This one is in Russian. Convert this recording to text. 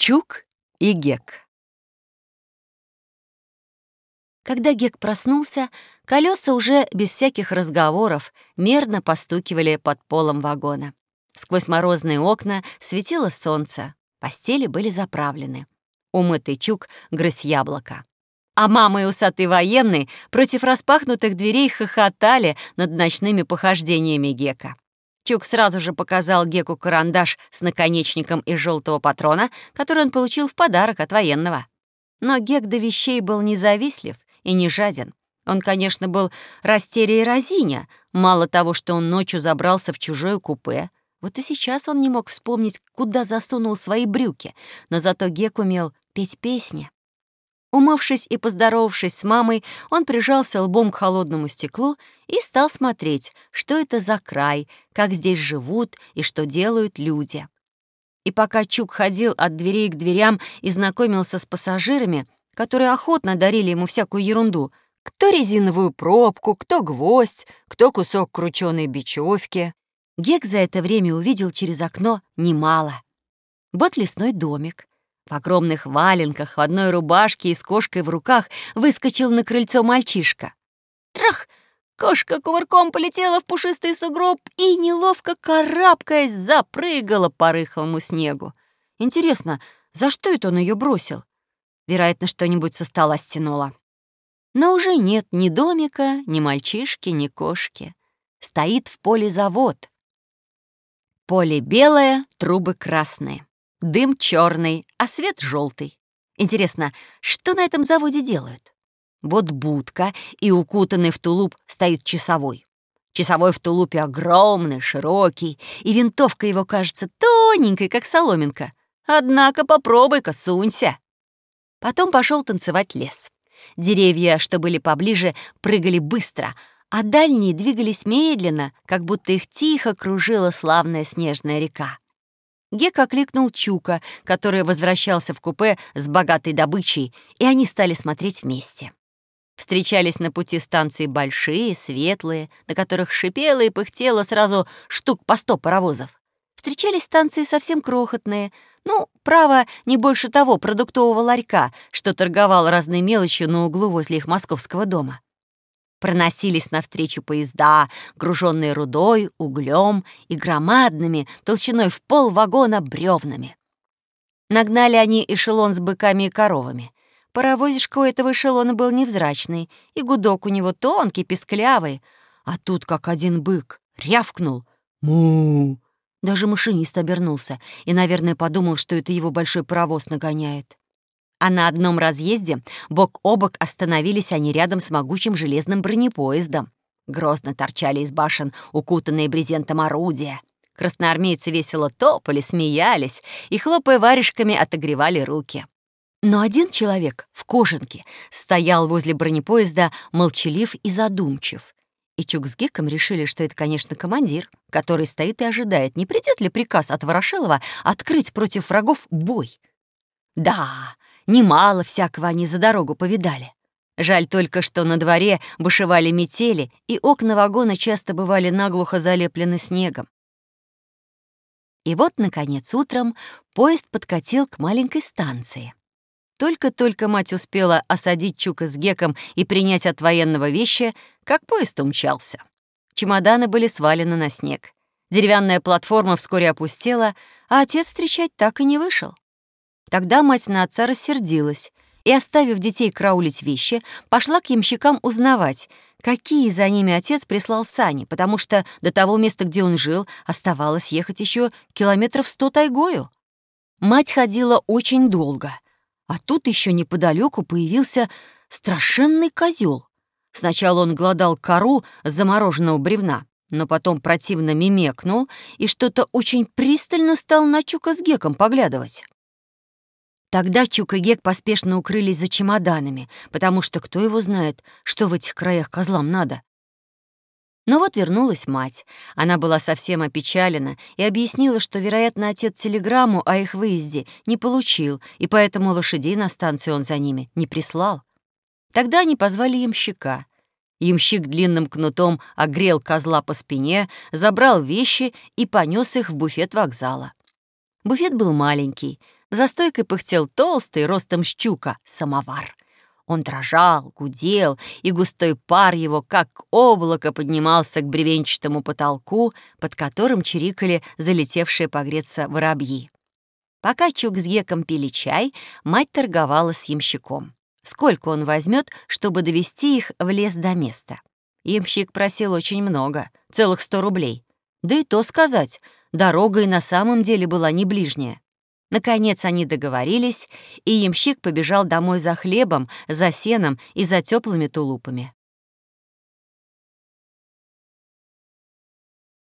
Чук и Гек. Когда Гек проснулся, колеса уже без всяких разговоров мерно постукивали под полом вагона. Сквозь морозные окна светило солнце, постели были заправлены. Умытый Чук грыз яблоко. А мама и усатый военный против распахнутых дверей хохотали над ночными похождениями Гека. Чук сразу же показал Геку карандаш с наконечником из желтого патрона, который он получил в подарок от военного. Но Гек до вещей был независтлив и не жаден. Он, конечно, был растеря и разиня. Мало того, что он ночью забрался в чужое купе, вот и сейчас он не мог вспомнить, куда засунул свои брюки, но зато Гек умел петь песни. Умывшись и поздоровавшись с мамой, он прижался лбом к холодному стеклу и стал смотреть, что это за край, как здесь живут и что делают люди. И пока Чук ходил от дверей к дверям и знакомился с пассажирами, которые охотно дарили ему всякую ерунду, кто резиновую пробку, кто гвоздь, кто кусок крученой бечевки, Гек за это время увидел через окно немало. Вот лесной домик. В огромных валенках, в одной рубашке и с кошкой в руках выскочил на крыльцо мальчишка. Трах! Кошка кувырком полетела в пушистый сугроб и, неловко карабкаясь, запрыгала по рыхлому снегу. Интересно, за что это он ее бросил? Вероятно, что-нибудь со стола стянуло. Но уже нет ни домика, ни мальчишки, ни кошки. Стоит в поле завод. Поле белое, трубы красные. Дым черный, а свет желтый. Интересно, что на этом заводе делают? Вот будка, и укутанный в тулуп стоит часовой. Часовой в тулупе огромный, широкий, и винтовка его кажется тоненькой, как соломинка. Однако попробуй-ка, сунься. Потом пошел танцевать лес. Деревья, что были поближе, прыгали быстро, а дальние двигались медленно, как будто их тихо кружила славная снежная река. Гек окликнул Чука, который возвращался в купе с богатой добычей, и они стали смотреть вместе. Встречались на пути станции большие, светлые, на которых шипело и пыхтело сразу штук по 100 паровозов. Встречались станции совсем крохотные, право, не больше того продуктового ларька, что торговал разной мелочью на углу возле их московского дома. Проносились навстречу поезда, груженные рудой, углем и громадными, толщиной в пол вагона бревнами. Нагнали они эшелон с быками и коровами. Паровозишка у этого эшелона был невзрачный, и гудок у него тонкий, писклявый. А тут как один бык рявкнул: «Му!». Даже машинист обернулся и, наверное, подумал, что это его большой паровоз нагоняет. А на одном разъезде бок о бок остановились они рядом с могучим железным бронепоездом. Грозно торчали из башен укутанные брезентом орудия. Красноармейцы весело топали, смеялись и, хлопая варежками, отогревали руки. Но один человек в кожанке стоял возле бронепоезда, молчалив и задумчив. И Чук с Геком решили, что это, конечно, командир, который стоит и ожидает, не придет ли приказ от Ворошилова открыть против врагов бой. Да, немало всякого они за дорогу повидали. Жаль только, что на дворе бушевали метели, и окна вагона часто бывали наглухо залеплены снегом. И вот, наконец, утром поезд подкатил к маленькой станции. Только-только мать успела осадить Чука с Геком и принять от военного вещи, как поезд умчался. Чемоданы были свалены на снег. Деревянная платформа вскоре опустела, а отец встречать так и не вышел. Тогда мать на отца рассердилась и, оставив детей караулить вещи, пошла к ямщикам узнавать, какие за ними отец прислал сани, потому что до того места, где он жил, оставалось ехать еще километров 100 тайгою. Мать ходила очень долго, а тут еще неподалеку появился страшенный козел. Сначала он глодал кору с замороженного бревна, но потом противно мимекнул и что-то очень пристально стал на Чука с Геком поглядывать. Тогда Чук и Гек поспешно укрылись за чемоданами, потому что кто его знает, что в этих краях козлам надо. Но вот вернулась мать. Она была совсем опечалена и объяснила, что, вероятно, отец телеграмму о их выезде не получил, и поэтому лошадей на станции он за ними не прислал. Тогда они позвали ямщика. Ямщик длинным кнутом огрел козла по спине, забрал вещи и понес их в буфет вокзала. Буфет был маленький. За стойкой пыхтел толстый, ростом щука, самовар. Он дрожал, гудел, и густой пар его, как облако, поднимался к бревенчатому потолку, под которым чирикали залетевшие погреться воробьи. Пока Чук с Геком пили чай, мать торговала с ямщиком. Сколько он возьмет, чтобы довести их в лес до места? Ямщик просил очень много, целых 100 рублей. Да и то сказать, дорога и на самом деле была не ближняя. Наконец они договорились, и ямщик побежал домой за хлебом, за сеном и за теплыми тулупами.